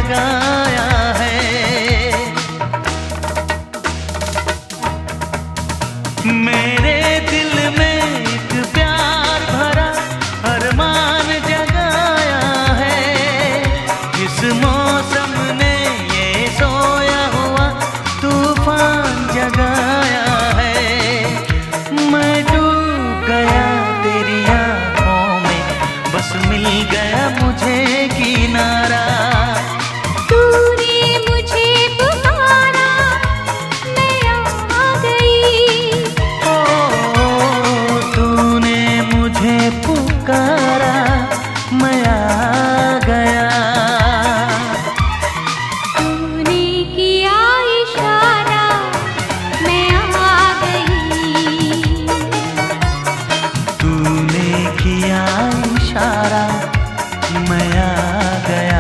जगाया है। मेरे दिल में एक प्यार भरा अरमान जगाया है। इस मौसम ने ये सोया हुआ तूफान जगाया है। मैं डूब गया तेरी आँखों में, बस मिल गया मुझे किनारा। तूने मुझे पुकारा, मैं आ गई। ओ तूने मुझे पुकारा, मैं आ गया। तूने किया इशारा, मैं आ गई। तूने किया इशारा, मैं आ गया।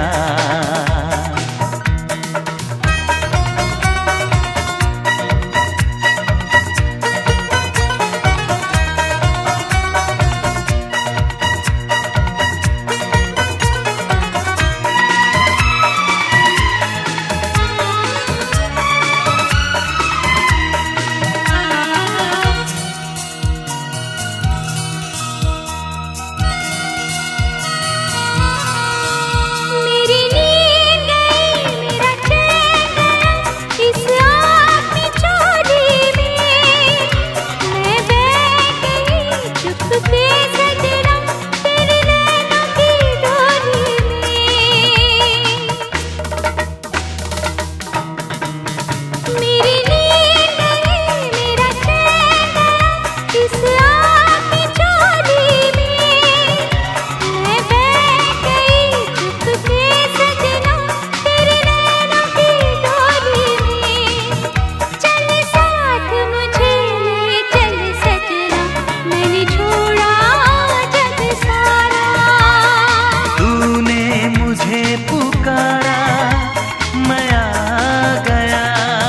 मेरी नींद गई, मेरा चैन गया, इस आँख की चोरी में। मैं बह गई चुपके सजना, तेरे नैनों की डोरी में। मेरी नींद गई, मेरा चैन गया, इस आँख की चोरी में। मैं बह गई चुपके सजना, तेरे नैनों की डोरी में। चल साथ मुझे ले चल सजना, मैंने छोड़ा जग सारा। तूने मुझे पुकारा, मैं आ गया।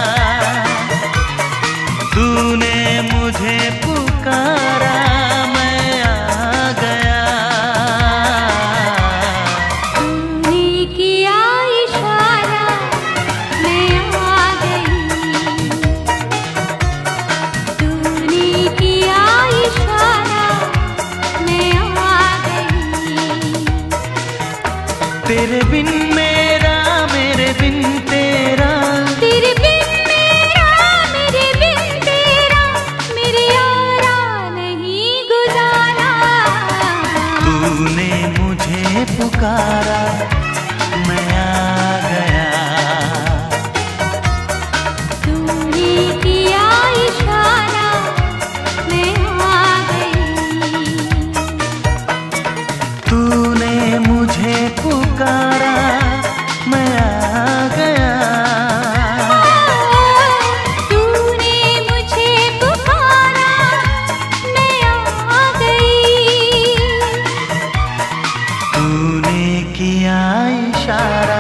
तूने मुझे पुकारा, मैं आ गया। तूने किया इशारा, मैं आ गई। तूने किया इशारा, मैं आ गई। तेरे बिन मेरा, मेरे बिन तेरा, तेरे बिन मेरा, मेरे बिन तेरा, मेरे यारा नहीं गुजारा। तूने मुझे पुकारा, मैं आ गया। तूने किया इशारा, मैं आ गई। तूने मुझे पुकारा, मैं आ गया। तूने मुझे पुकारा, मैं आ गई। तूने किया इशारा,